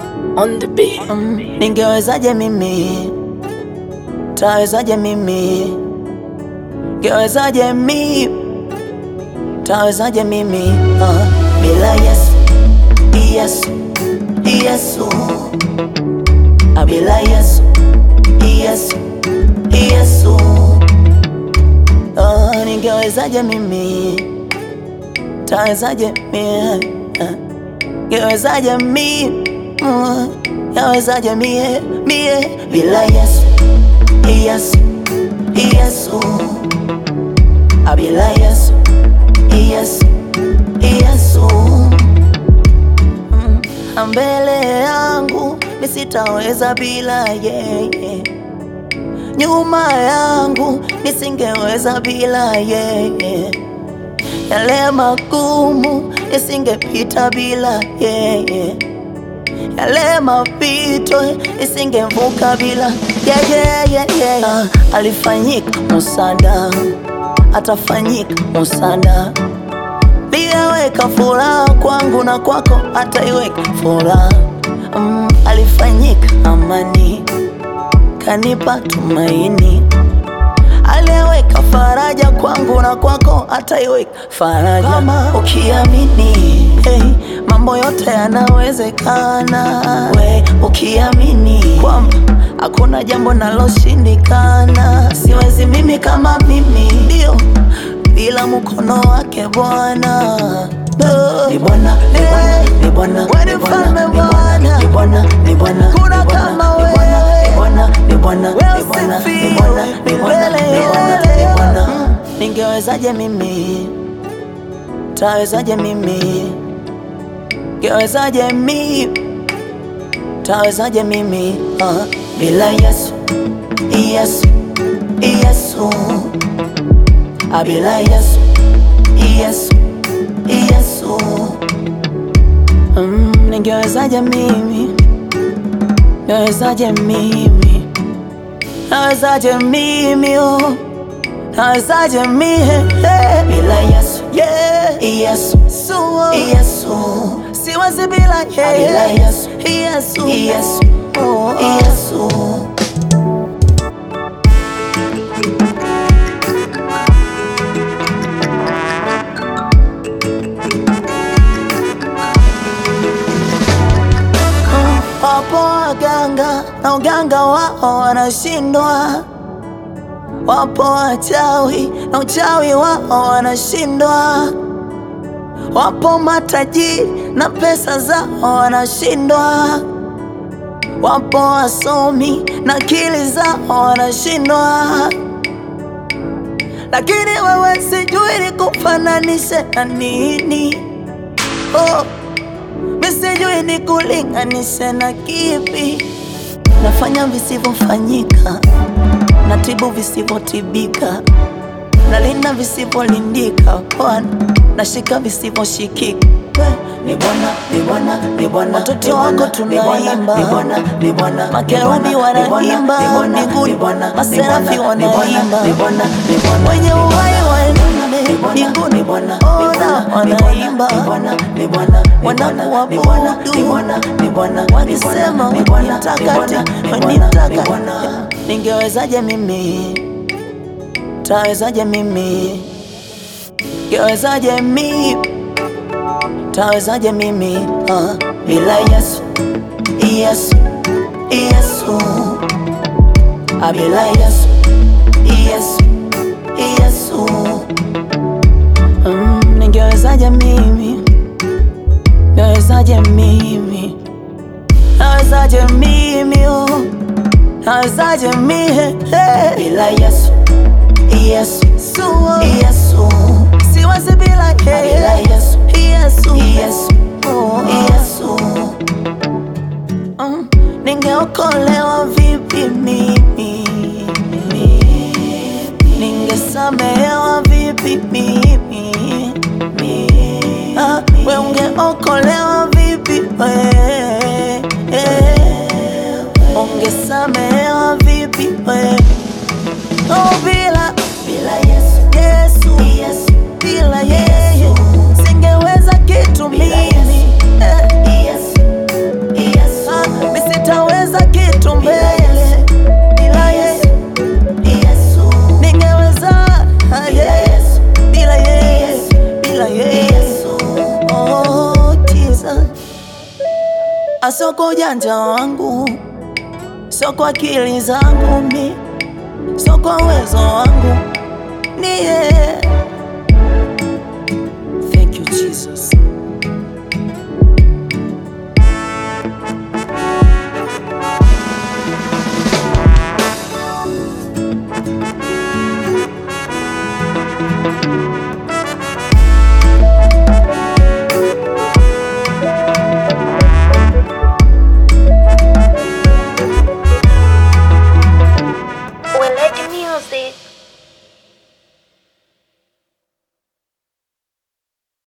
on the beat. Ningewezaje mimi, tawezaje mimi, ningewezaje mimi, tawezaje mimi bila Yesu, Yesu, Yesu, bila Yesu, Yesu, Yesu, ningewezaje mimi, tawezaje mimi, ningewezaje mimi, yawezaje mie bila Yesu, Yesu, Yesu, bila Yesu, Yesu, Yesu, mbele yangu nisitaweza bila yeye, nyuma yangu nisingeweza bila yeye, yale magumu nisingepita bila yeye, yale mapito isingevuka bila yeah. Alifanyika msaada, atafanyika msaada, liyaweka furaha kwangu na kwako ataiweka furaha. Alifanyika amani, kanipa tumaini, aliweka faraja kwangu na kwako ataiweka faraja. Kama ukiamini, hey, mambo yote yanawezekana. We ukiamini kwamba hakuna jambo naloshindikana. Siwezi mimi kama mimi, ndio bila mkono wake Bwana. Ni Bwana, ni Bwana, ni Bwana, ni Bwana, ni Bwana, ni Bwana, kuna kama wewe. Ni Bwana, ni Bwana, ni Bwana, ni Bwana, ni Bwana, ni Bwana. Ningewezaje mimi, tawezaje mimi, ningewezaje mimi, tawezaje mimi bila Yesu, Yesu, Yesu, bila Yesu, Yesu, Yesu, ningewezaje mimi, ningewezaje mimi, nawezaje mimi, nawezaje mimi bila Yesu, Yesu, Yesu, siwezi bila yeye, bila Yesu, Yesu, Yesu, Yesu. Wapo waganga na uganga wao wanashindwa, wapo wachawi na uchawi wao wanashindwa, wapo matajiri na pesa zao wanashindwa, wapo wasomi na akili zao wanashindwa, lakini wewe sijui nikufananishe na nini. Sijui nikulinganishe na kipi. Nafanya visivyofanyika, natibu visivyotibika, nalinda visivyolindika, Bwana nashika visivyoshikika. Ni Bwana, ni Bwana, ni Bwana, watoto wako tunaimba, ni Bwana, ni Bwana, makerubi wanaimba mbinguni, maserafi wanaimba, wenye uhai wanne mbinguni, ona wanaimba, wanakuabudu wakisema wanitaka, wanitaka. Ningewezaje mimi, tawezaje mimi, ningewezaje mimi, tawezaje mimi bila Yesu, Yesu, Yesu, bila Yesu, Yesu, Yesu, ningewezaje mimi, ningewezaje mimi, nawezaje mimi, nawezaje mimi bila Yesu, Yesu, Yesu, siwezi bila yeye, bila Yesu, Yesu, Yesu, Yesu. Ningeokolewa vipi mimi, ningesamehewa vipi mimi, we ungeokolewa vipi wewe, ungesamehewa vipi wewe, bila Yesu, Yesu, Yesu, bila yeye singeweza kitu mimi. sio kwa ujanja wangu, sio kwa akili zangu mi, sio kwa uwezo wangu, ni yeye. Thank you Jesus. Weledi Music.